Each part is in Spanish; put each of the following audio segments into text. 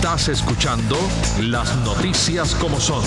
Estás escuchando Las Noticias como Son.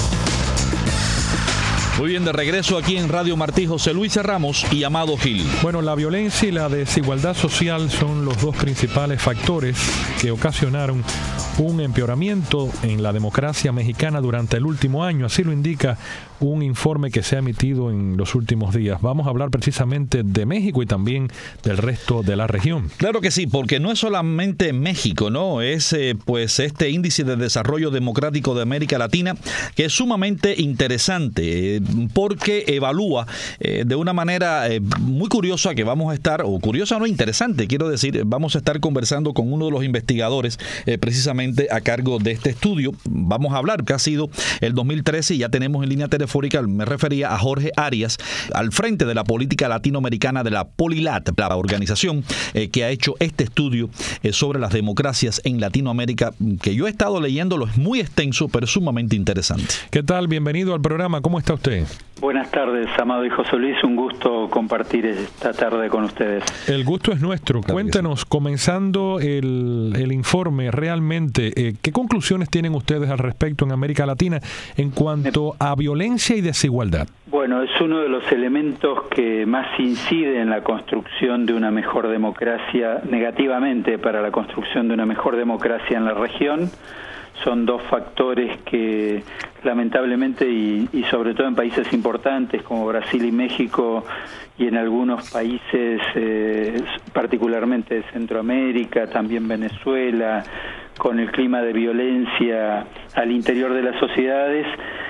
Muy bien, de regreso aquí en Radio Martí, José Luis Ramos y Amado Gil. Bueno, la violencia y la desigualdad social son los dos principales factores que ocasionaron un empeoramiento en la democracia mexicana durante el último año. Así lo indica un informe que se ha emitido en los últimos días. Vamos a hablar precisamente de México y también del resto de la región. Claro que sí, porque no es solamente México, ¿no? Es pues este índice de desarrollo democrático de América Latina que es sumamente interesante porque evalúa de una manera muy curiosa que vamos a estar, o curiosa no, interesante, quiero decir, vamos a estar conversando con uno de los investigadores precisamente a cargo de este estudio. Vamos a hablar que ha sido el 2013 y ya tenemos en línea telefónica, me refería a Jorge Arias, al frente de la política latinoamericana de la POLILAT, la organización que ha hecho este estudio sobre las democracias en Latinoamérica, que yo he estado leyéndolo, es muy extenso, pero sumamente interesante. ¿Qué tal? Bienvenido al programa. ¿Cómo está usted? Buenas tardes, Amado y José Luis. Un gusto compartir esta tarde con ustedes. El gusto es nuestro. Claro. Cuéntenos, comenzando el informe, realmente, ¿qué conclusiones tienen ustedes al respecto en América Latina en cuanto a violencia y desigualdad? Bueno, es uno de los elementos que más incide en la construcción de una mejor democracia, negativamente para la construcción de una mejor democracia en la región. Son dos factores que lamentablemente y sobre todo en países importantes como Brasil y México y en algunos países particularmente de Centroamérica, también Venezuela, con el clima de violencia al interior de las sociedades,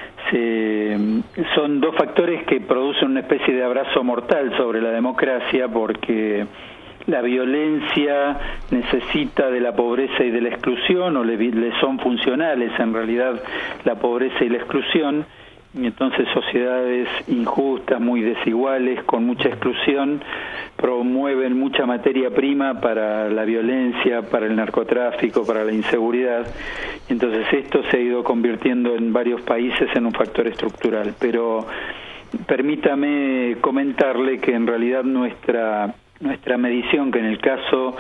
son dos factores que producen una especie de abrazo mortal sobre la democracia, porque la violencia necesita de la pobreza y de la exclusión, o le son funcionales en realidad la pobreza y la exclusión, y entonces sociedades injustas, muy desiguales, con mucha exclusión, promueven mucha materia prima para la violencia, para el narcotráfico, para la inseguridad. Entonces esto se ha ido convirtiendo en varios países en un factor estructural. Pero permítame comentarle que en realidad nuestra medición, que en el caso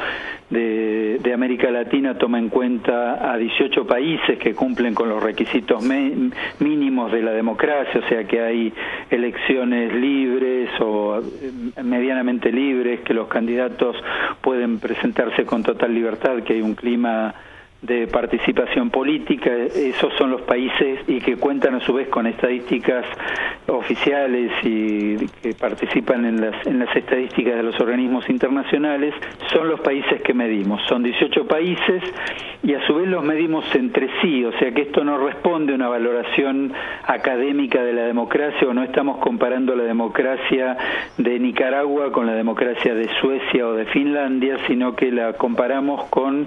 de América Latina toma en cuenta a 18 países que cumplen con los requisitos mínimos de la democracia, o sea que hay elecciones libres o medianamente libres, que los candidatos pueden presentarse con total libertad, que hay un clima de participación política. Esos son los países y que cuentan a su vez con estadísticas oficiales y que participan en las estadísticas de los organismos internacionales. Son los países que medimos, son 18 países y a su vez los medimos entre sí, o sea que esto no responde a una valoración académica de la democracia, o no estamos comparando la democracia de Nicaragua con la democracia de Suecia o de Finlandia, sino que la comparamos con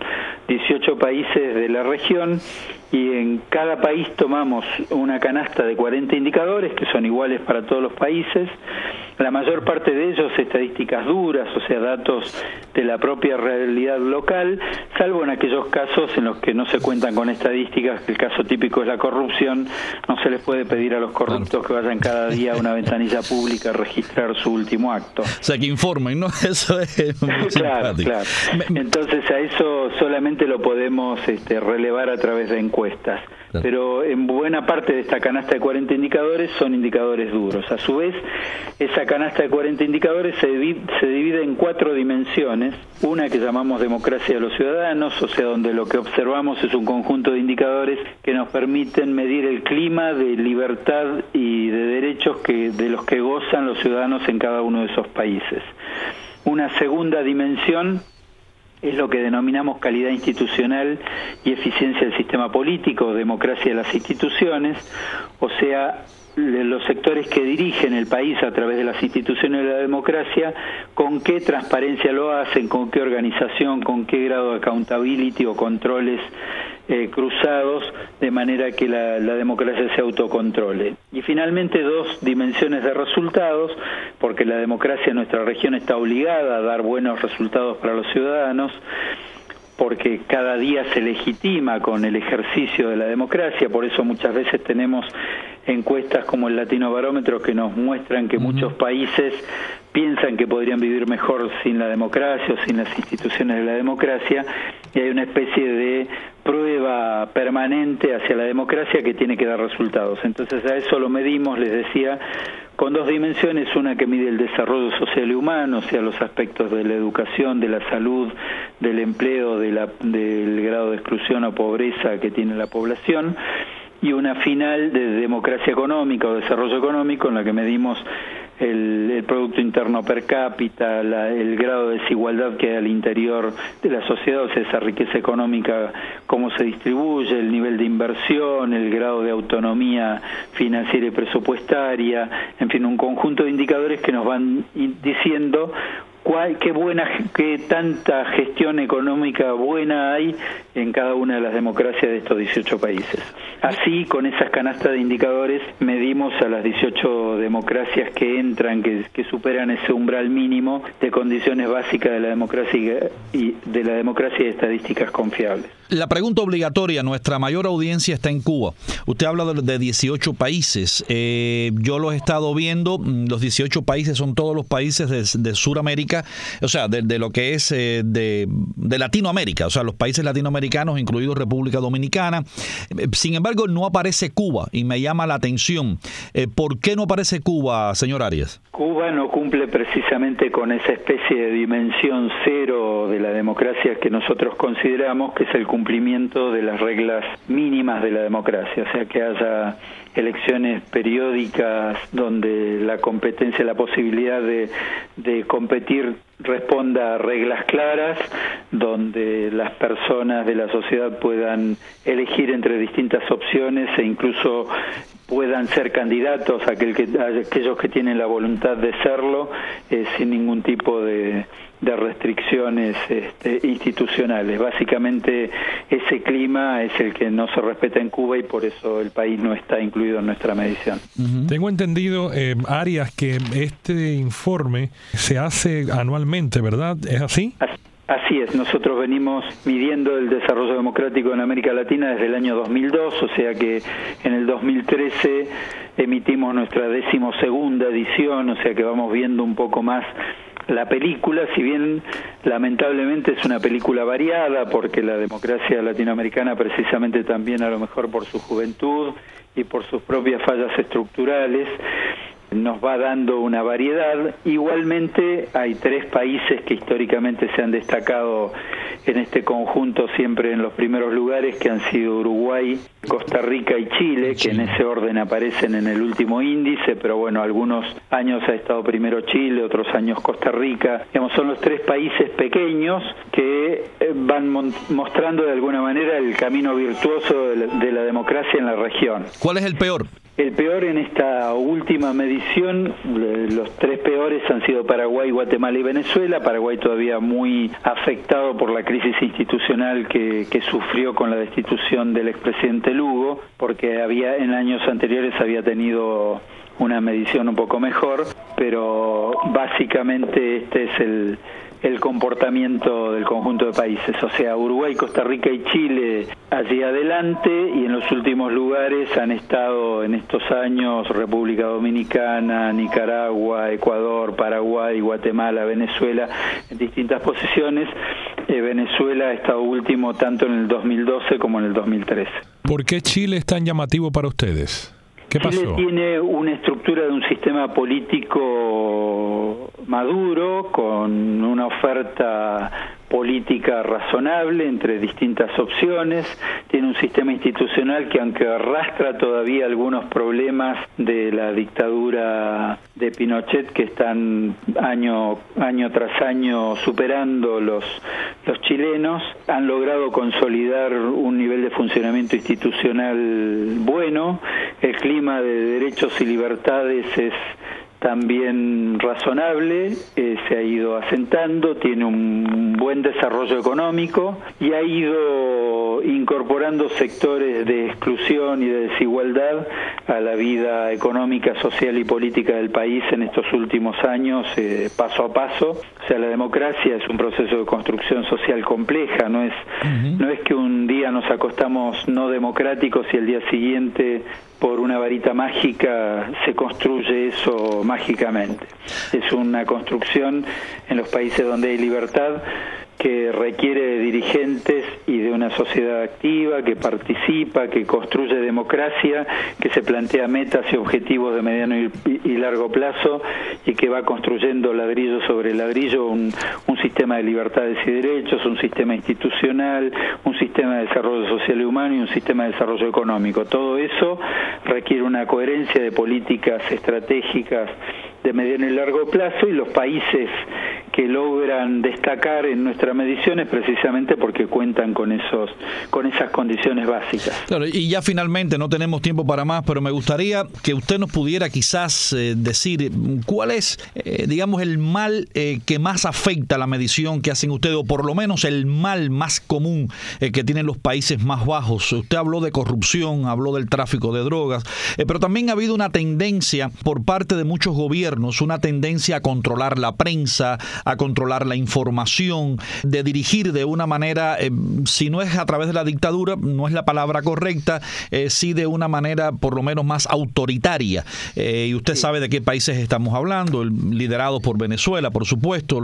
18 países de la región, y en cada país tomamos una canasta de 40 indicadores que son iguales para todos los países, la mayor parte de ellos estadísticas duras, o sea, datos de la propia realidad local, salvo en aquellos casos en los que no se cuentan con estadísticas, que el caso típico es la corrupción. No se les puede pedir a los corruptos que vayan cada día a una ventanilla pública a registrar su último acto. O sea, que informen, ¿no? Eso es muy claro. Entonces a eso solamente lo podemos relevar a través de encuestas. Claro. Pero en buena parte de esta canasta de 40 indicadores son indicadores duros. A su vez, esa canasta de 40 indicadores se divide en 4 dimensiones. Una que llamamos democracia de los ciudadanos, o sea, donde lo que observamos es un conjunto de indicadores que nos permiten medir el clima de libertad y de derechos de los que gozan los ciudadanos en cada uno de esos países. Una segunda dimensión es lo que denominamos calidad institucional y eficiencia del sistema político, democracia de las instituciones, o sea, los sectores que dirigen el país a través de las instituciones de la democracia, con qué transparencia lo hacen, con qué organización, con qué grado de accountability o controles cruzados, de manera que la democracia se autocontrole. Y finalmente 2 dimensiones de resultados, porque la democracia en nuestra región está obligada a dar buenos resultados para los ciudadanos, porque cada día se legitima con el ejercicio de la democracia. Por eso muchas veces tenemos encuestas como el Latino Barómetro que nos muestran que muchos países piensan que podrían vivir mejor sin la democracia o sin las instituciones de la democracia, y hay una especie de prueba permanente hacia la democracia que tiene que dar resultados. Entonces a eso lo medimos, les decía, con dos dimensiones, una que mide el desarrollo social y humano, o sea, los aspectos de la educación, de la salud, del empleo, del grado de exclusión o pobreza que tiene la población, y una final de democracia económica o desarrollo económico en la que medimos el Producto Interno per cápita, el grado de desigualdad que hay al interior de la sociedad, o sea, esa riqueza económica, cómo se distribuye, el nivel de inversión, el grado de autonomía financiera y presupuestaria, en fin, un conjunto de indicadores que nos van diciendo qué tanta gestión económica buena hay en cada una de las democracias de estos 18 países. Así, con esas canastas de indicadores, medimos a las 18 democracias que entran, que superan ese umbral mínimo de condiciones básicas de la democracia y de estadísticas confiables. La pregunta obligatoria, nuestra mayor audiencia está en Cuba. Usted habla de 18 países. Yo los he estado viendo. Los 18 países son todos los países de Sudamérica, o sea, de lo que es de Latinoamérica, o sea, los países latinoamericanos, incluidos República Dominicana. Sin embargo, no aparece Cuba y me llama la atención. ¿Por qué no aparece Cuba, señor Arias? Cuba no cumple precisamente con esa especie de dimensión cero de la democracia que nosotros consideramos, que es el cumplimiento de las reglas mínimas de la democracia, o sea, que haya elecciones periódicas donde la competencia, la posibilidad de competir responda a reglas claras, donde las personas de la sociedad puedan elegir entre distintas opciones e incluso puedan ser candidatos, aquellos que tienen la voluntad de serlo, sin ningún tipo de restricciones institucionales. Básicamente ese clima es el que no se respeta en Cuba y por eso el país no está incluido en nuestra medición. Tengo entendido, Arias, que este informe se hace anualmente, ¿verdad? ¿Es así? Así es, nosotros venimos midiendo el desarrollo democrático en América Latina desde el año 2002, o sea que en el 2013 emitimos nuestra 12ª edición, o sea que vamos viendo un poco más la película, si bien lamentablemente es una película variada, porque la democracia latinoamericana, precisamente también a lo mejor por su juventud y por sus propias fallas estructurales, nos va dando una variedad. Igualmente hay 3 países que históricamente se han destacado en este conjunto siempre en los primeros lugares, que han sido Uruguay, Costa Rica y Chile, que en ese orden aparecen en el último índice, pero bueno, algunos años ha estado primero Chile, otros años Costa Rica. Digamos, son los 3 países pequeños que van mostrando de alguna manera el camino virtuoso de la democracia en la región. ¿Cuál es el peor? El peor en esta última medición, los 3 peores han sido Paraguay, Guatemala y Venezuela. Paraguay todavía muy afectado por la crisis institucional que sufrió con la destitución del expresidente Lugo, porque en años anteriores había tenido una medición un poco mejor, pero básicamente este es el comportamiento del conjunto de países, o sea, Uruguay, Costa Rica y Chile allí adelante, y en los últimos lugares han estado en estos años República Dominicana, Nicaragua, Ecuador, Paraguay, Guatemala, Venezuela, en distintas posiciones. Venezuela ha estado último tanto en el 2012 como en el 2013. ¿Por qué Chile es tan llamativo para ustedes? ¿Qué pasó? Chile tiene una estructura de un sistema político maduro, con una oferta política razonable entre distintas opciones, tiene un sistema institucional que, aunque arrastra todavía algunos problemas de la dictadura de Pinochet que están año tras año superando los chilenos, han logrado consolidar un nivel de funcionamiento institucional bueno. El clima de derechos y libertades es también razonable, se ha ido asentando, tiene un buen desarrollo económico y ha ido incorporando sectores de exclusión y de desigualdad a la vida económica, social y política del país en estos últimos años, paso a paso. O sea, la democracia es un proceso de construcción social compleja, no es que un día nos acostamos no democráticos y el día siguiente por una varita mágica se construye eso mágicamente. Es una construcción en los países donde hay libertad que requiere de dirigentes y de una sociedad activa, que participa, que construye democracia, que se plantea metas y objetivos de mediano y largo plazo y que va construyendo ladrillo sobre ladrillo un sistema de libertades y derechos, un sistema institucional, un sistema de desarrollo social y humano y un sistema de desarrollo económico. Todo eso requiere una coherencia de políticas estratégicas de mediano y largo plazo, y los países que logran destacar en nuestra medición es precisamente porque cuentan con esas condiciones básicas. Claro, y ya finalmente no tenemos tiempo para más, pero me gustaría que usted nos pudiera quizás decir cuál es, digamos, el mal que más afecta a la medición que hacen ustedes, o por lo menos el mal más común que tienen los países más bajos. Usted habló de corrupción, habló del tráfico de drogas, pero también ha habido una tendencia por parte de muchos gobiernos, una tendencia a controlar la prensa, a controlar la información, de dirigir de una manera, si no es a través de la dictadura, no es la palabra correcta, sí de una manera por lo menos más autoritaria. Y usted sabe de qué países estamos hablando, liderados por Venezuela, por supuesto,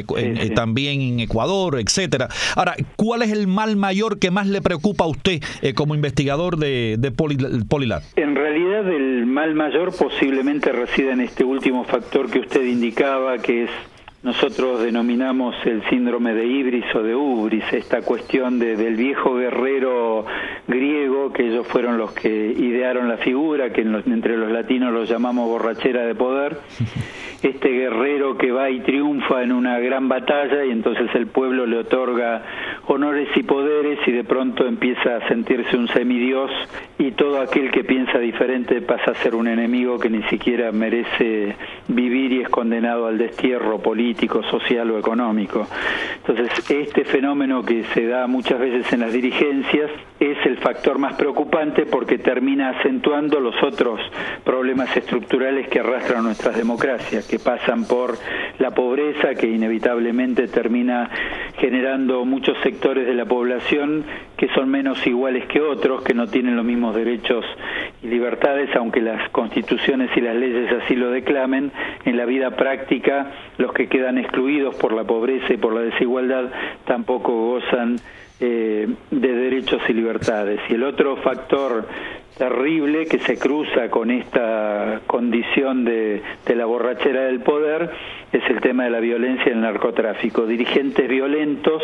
también en Ecuador, etcétera. Ahora, ¿cuál es el mal mayor que más le preocupa a usted como investigador de Polylat? En realidad, el mal mayor posiblemente reside en este último factor que usted indicaba, que es, nosotros denominamos el síndrome de Ibris o de Ubris, esta cuestión del viejo guerrero griego, que ellos fueron los que idearon la figura, que entre los latinos lo llamamos borrachera de poder. Este guerrero que va y triunfa en una gran batalla y entonces el pueblo le otorga honores y poderes y de pronto empieza a sentirse un semidios, y todo aquel que piensa diferente pasa a ser un enemigo que ni siquiera merece vivir y es condenado al destierro político, social o económico. Entonces, este fenómeno que se da muchas veces en las dirigencias es el factor más preocupante, porque termina acentuando los otros problemas estructurales que arrastran nuestras democracias, que pasan por la pobreza, que inevitablemente termina generando muchos sectores de la población que son menos iguales que otros, que no tienen los mismos derechos y libertades, aunque las constituciones y las leyes así lo declamen. En la vida práctica, los que quedan excluidos por la pobreza y por la desigualdad tampoco gozan de derechos y libertades. Y el otro factor terrible que se cruza con esta condición de la borrachera del poder es el tema de la violencia y el narcotráfico. Dirigentes violentos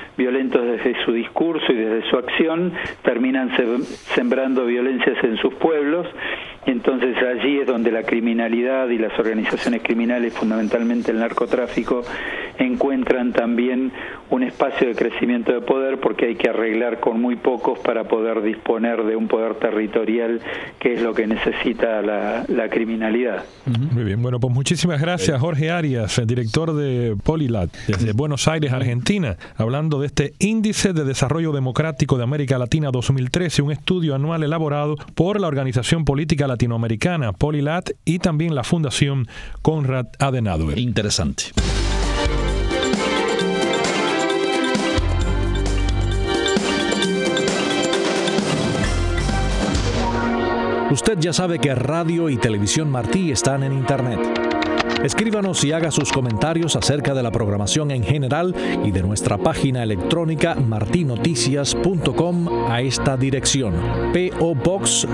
desde su discurso y desde su acción, terminan sembrando violencias en sus pueblos, y entonces allí es donde la criminalidad y las organizaciones criminales, fundamentalmente el narcotráfico, encuentran también un espacio de crecimiento de poder, porque hay que arreglar con muy pocos para poder disponer de un poder territorial, que es lo que necesita la criminalidad. Muy bien, bueno, pues muchísimas gracias, Jorge Arias, el director de Polylat, desde Buenos Aires, Argentina, hablando de este Índice de Desarrollo Democrático de América Latina 2013, un estudio anual elaborado por la Organización Política Latinoamericana, Polylat, y también la Fundación Konrad Adenauer. Interesante. Usted ya sabe que Radio y Televisión Martí están en Internet. Escríbanos y haga sus comentarios acerca de la programación en general y de nuestra página electrónica martinoticias.com a esta dirección: P.O. Box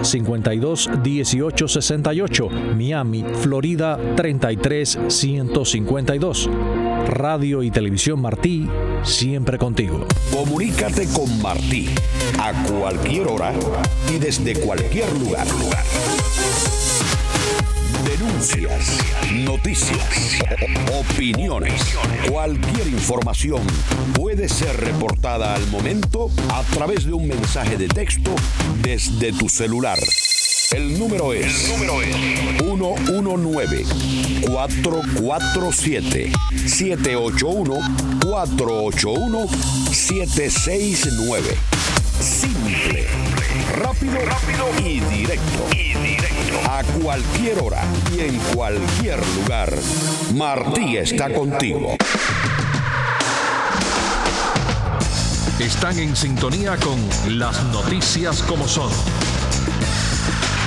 521868, Miami, Florida 33152. Radio y Televisión Martí, siempre contigo. Comunícate con Martí a cualquier hora y desde cualquier lugar. Denuncias, noticias, opiniones, cualquier información puede ser reportada al momento a través de un mensaje de texto desde tu celular. El número es 119-447-781-481-769. Simple, rápido y directo. A cualquier hora y en cualquier lugar, Martí está contigo. Están en sintonía con Las Noticias como son.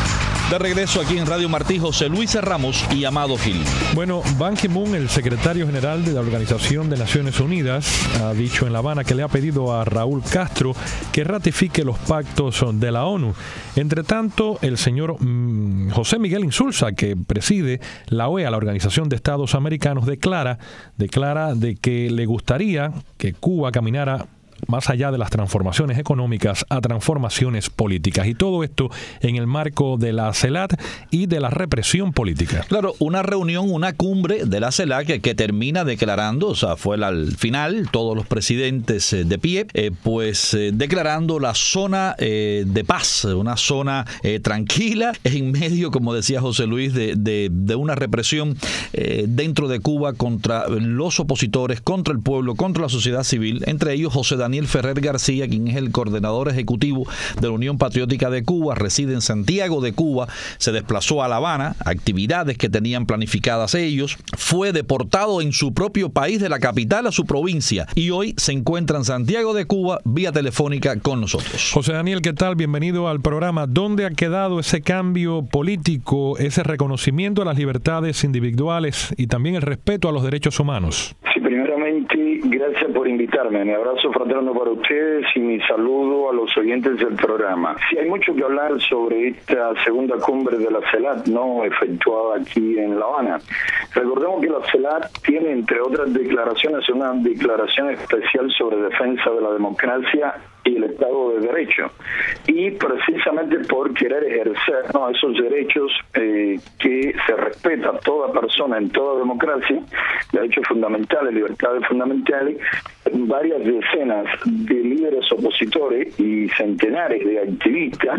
De regreso aquí en Radio Martí, José Luis Ramos y Amado Gil. Bueno, Ban Ki-moon, el secretario general de la Organización de Naciones Unidas, ha dicho en La Habana que le ha pedido a Raúl Castro que ratifique los pactos de la ONU. Entre tanto, el señor José Miguel Insulza, que preside la OEA, la Organización de Estados Americanos, declara de que le gustaría que Cuba caminara más allá de las transformaciones económicas a transformaciones políticas, y todo esto en el marco de la CELAC y de la represión política. Claro, una reunión, una cumbre de la CELAC que termina declarando, o sea, fue al final, todos los presidentes de pie, declarando la zona de paz, una zona tranquila, en medio, como decía José Luis, de una represión dentro de Cuba contra los opositores, contra el pueblo, contra la sociedad civil, entre ellos José Daniel Ferrer García, quien es el coordinador ejecutivo de la Unión Patriótica de Cuba, reside en Santiago de Cuba, se desplazó a La Habana, actividades que tenían planificadas ellos, fue deportado en su propio país, de la capital a su provincia, y hoy se encuentra en Santiago de Cuba vía telefónica con nosotros. José Daniel, ¿qué tal? Bienvenido al programa. ¿Dónde ha quedado ese cambio político, ese reconocimiento a las libertades individuales y también el respeto a los derechos humanos? Sí, primeramente, gracias por invitarme. Mi abrazo fraterno para ustedes y mi saludo a los oyentes del programa. Sí, hay mucho que hablar sobre esta segunda cumbre de la CELAC, no efectuada aquí en La Habana. Recordemos que la CELAC tiene, entre otras declaraciones, una declaración especial sobre defensa de la democracia y el Estado de Derecho, y precisamente por querer ejercer esos derechos que se respeta a toda persona en toda democracia, derechos fundamentales, libertades fundamentales. Varias decenas de líderes opositores y centenares de activistas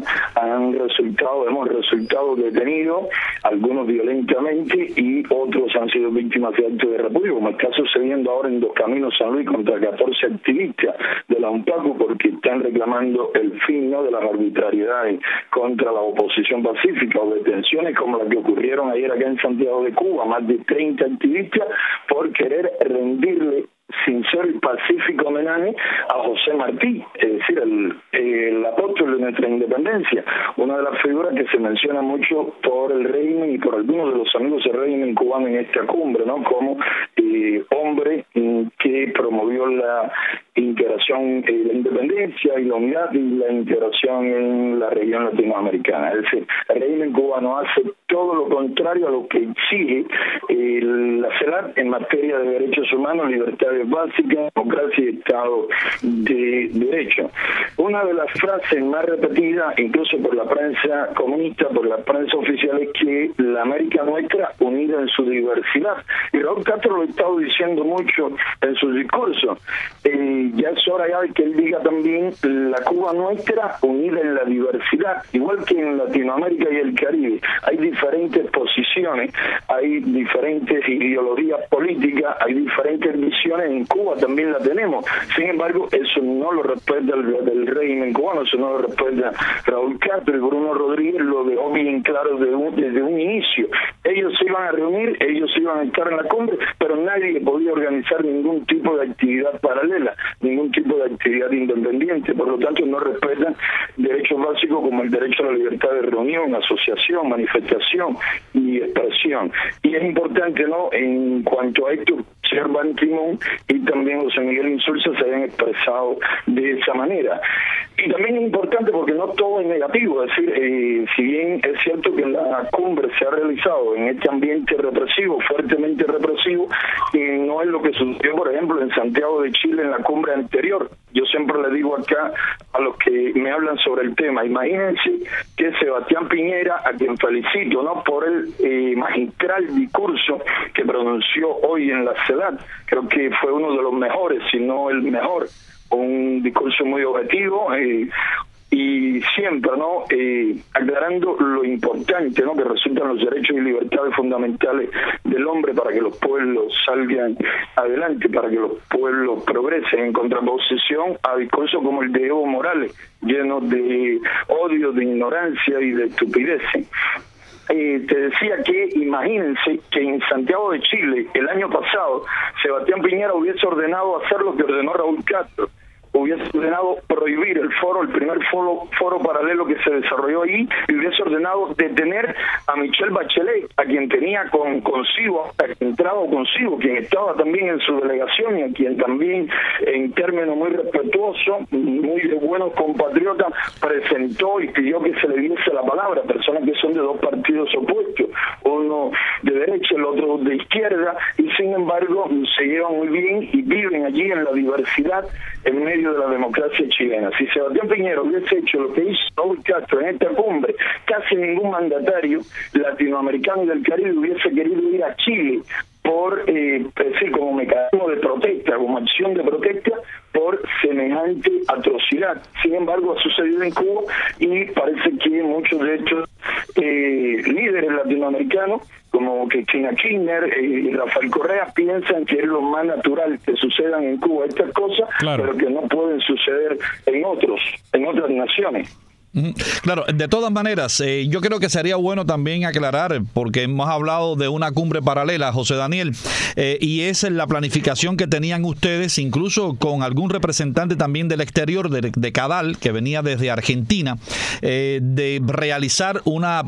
hemos resultado detenidos, algunos violentamente y otros han sido víctimas de actos de repudio, como está sucediendo ahora en Dos Caminos, San Luis, contra 14 activistas de la UNPACU, porque están reclamando el fin de las arbitrariedades contra la oposición pacífica, o detenciones como las que ocurrieron ayer acá en Santiago de Cuba, más de 30 activistas por querer rendirle sincero y pacífico homenaje a José Martí, es decir, el apóstol de nuestra independencia, una de las figuras que se menciona mucho por el régimen y por algunos de los amigos del régimen cubano en esta cumbre, ¿no? Como hombre que promovió la integración, la independencia y la unidad y la integración en la región latinoamericana. Es decir, el régimen cubano hace todo lo contrario a lo que exige la CELAC en materia de derechos humanos, libertades básicas, democracia y Estado de Derecho. Una de las frases más repetidas, incluso por la prensa comunista, por la prensa oficial, es que la América nuestra unida en su diversidad. Y Raúl Castro lo ha estado diciendo mucho en sus discursos. Ya es hora ya de que él diga también la Cuba nuestra unida en la diversidad, igual que en Latinoamérica y el Caribe. Hay diferentes posiciones, hay diferentes ideologías políticas, hay diferentes visiones. En Cuba también la tenemos. Sin embargo, eso no lo respeta el régimen cubano, eso no lo respeta Raúl Castro, y Bruno Rodríguez lo dejó bien claro desde un inicio. Ellos se iban a reunir, ellos iban a estar en la cumbre, pero nadie podía organizar ningún tipo de actividad paralela, ningún tipo de actividad independiente. Por lo tanto, no respetan derechos básicos como el derecho a la libertad de reunión, asociación, manifestación y expresión. Y es importante, ¿no?, en cuanto a esto, señor Ban Ki-moon y también José Miguel Insulza se hayan expresado de esa manera. Y también es importante porque no todo es negativo, es decir, si bien es cierto que la cumbre se ha realizado en este ambiente represivo, fuertemente represivo, no es lo que sucedió, por ejemplo, en Santiago de Chile en la cumbre anterior. Yo siempre le digo acá a los que me hablan sobre el tema, imagínense que Sebastián Piñera, a quien felicito, ¿no?, por el magistral discurso que pronunció hoy en la CELAC, creo que fue uno de los mejores, si no el mejor, un discurso muy objetivo, y siempre, ¿no?, aclarando lo importante, ¿no?, que resultan los derechos y libertades fundamentales del hombre para que los pueblos salgan adelante, para que los pueblos progresen, en contraposición a discursos como el de Evo Morales, llenos de odio, de ignorancia y de estupidez. Te decía que imagínense que en Santiago de Chile el año pasado Sebastián Piñera hubiese ordenado hacer lo que ordenó Raúl Castro, hubiese ordenado prohibir el primer foro paralelo que se desarrolló ahí, y hubiese ordenado detener a Michelle Bachelet, a quien tenía consigo, quien estaba también en su delegación, y a quien también, en términos muy respetuosos, muy de buenos compatriotas, presentó y pidió que se le diese la palabra. Personas que son de dos partidos opuestos, uno de derecha, el otro de izquierda, y sin embargo se llevan muy bien y viven allí en la diversidad en medio de la democracia chilena. Si Sebastián Piñera hubiese hecho lo que hizo Raúl Castro en esta cumbre, casi ningún mandatario latinoamericano y del Caribe hubiese querido ir a Chile como mecanismo de protesta, como acción de protesta por semejante atrocidad. Sin embargo, ha sucedido en Cuba, y parece que muchos de estos líderes latinoamericanos, como Cristina Kirchner y Rafael Correa, piensan que es lo más natural que sucedan en Cuba estas cosas, claro, pero que no pueden suceder en otras naciones. Claro, de todas maneras, yo creo que sería bueno también aclarar, porque hemos hablado de una cumbre paralela, José Daniel, y es la planificación que tenían ustedes, incluso con algún representante también del exterior, de Cadal, que venía desde Argentina, de realizar una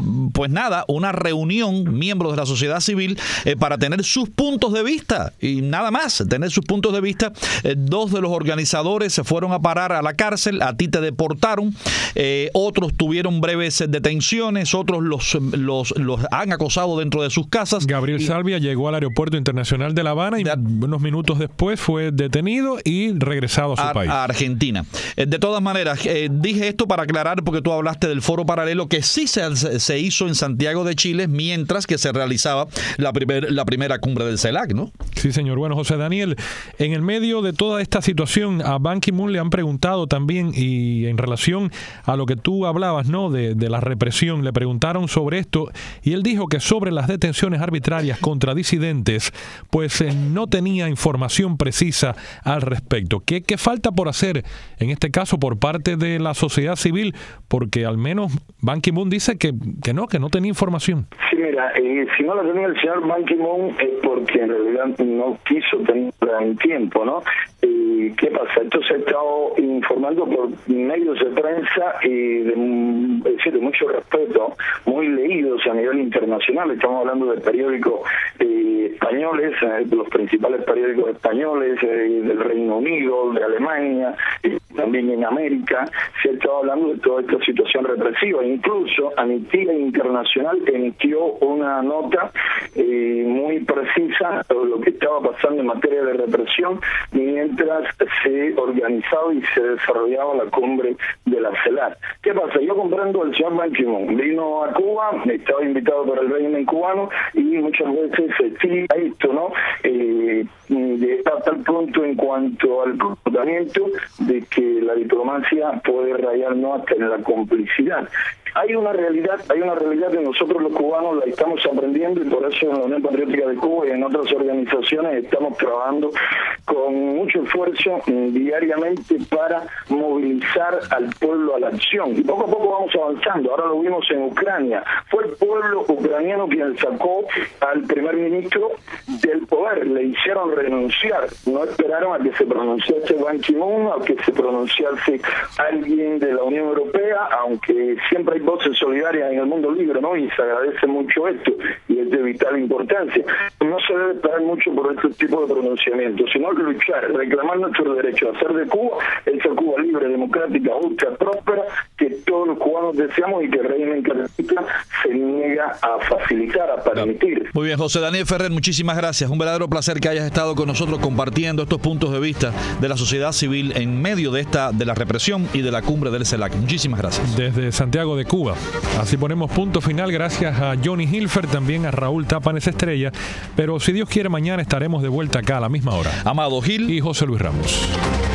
reunión, miembros de la sociedad civil, para tener sus puntos de vista, y nada más, tener sus puntos de vista. Dos de los organizadores se fueron a parar a la cárcel, a ti te deportaron, otros tuvieron breves detenciones, otros los han acosado dentro de sus casas. Gabriel Salvia llegó al aeropuerto internacional de La Habana y unos minutos después fue detenido y regresado a su país. A Argentina. De todas maneras, dije esto para aclarar, porque tú hablaste del foro paralelo que sí se hizo en Santiago de Chile, mientras que se realizaba la primera cumbre del CELAC, ¿no? Sí, señor. Bueno, José Daniel, en el medio de toda esta situación, a Ban Ki-moon le han preguntado también, y en relación a lo que tú hablabas, ¿no?, de la represión, le preguntaron sobre esto, y él dijo que sobre las detenciones arbitrarias contra disidentes, pues no tenía información precisa al respecto. ¿Qué falta por hacer, en este caso, por parte de la sociedad civil? Porque al menos Ban Ki-moon dice que no tenía información. Sí, mira, si no la tenía el señor Ban Ki-moon es porque en realidad no quiso tenerla en tiempo, ¿no? ¿Qué pasa? Esto se ha estado informando por medios de prensa de mucho respeto, muy leídos a nivel internacional. Estamos hablando de periódicos españoles, los principales periódicos españoles del Reino Unido, de Alemania, también en América. Se ha estado hablando de toda esta situación represiva. Incluso Amnistía Internacional emitió una nota muy precisa sobre lo que estaba pasando en materia de represión mientras se organizaba y se desarrollaba la cumbre de la CELAC. ¿Qué pasa? Yo comprendo el señor Ban Ki-moon. Vino a Cuba, estaba invitado por el régimen cubano, y muchas veces se tira esto, ¿no? Hasta tal punto en cuanto al comportamiento de que la diplomacia puede rayar, ¿no?, hasta en la complicidad. Hay una realidad que nosotros los cubanos la estamos aprendiendo, y por eso en la Unión Patriótica de Cuba y en otras organizaciones estamos trabajando con mucho esfuerzo diariamente para movilizar al pueblo a la acción. Y poco a poco vamos avanzando. Ahora lo vimos en Ucrania. Fue el pueblo ucraniano quien sacó al primer ministro del poder. Le hicieron renunciar. No esperaron a que se pronunciase Ban Ki-moon, a que se pronunciase alguien de la Unión Europea, aunque siempre hay voces solidarias en el mundo libre, ¿no? Y se agradece mucho esto, y es de vital importancia. No se debe esperar mucho por este tipo de pronunciamientos, sino luchar, reclamar nuestros derechos, hacer de Cuba esa Cuba libre, democrática, justa, próspera, que todos los cubanos deseamos y que el régimen carlista se niega a facilitar, a permitir. Muy bien, José Daniel Ferrer, muchísimas gracias. Un verdadero placer que hayas estado con nosotros compartiendo estos puntos de vista de la sociedad civil en medio de la represión y de la cumbre del CELAC. Muchísimas gracias. Desde Santiago de Cuba. Así ponemos punto final, gracias a Johnny Hilfer, también a Raúl Tapanes Estrella, pero si Dios quiere mañana estaremos de vuelta acá a la misma hora. Amado Gil y José Luis Ramos.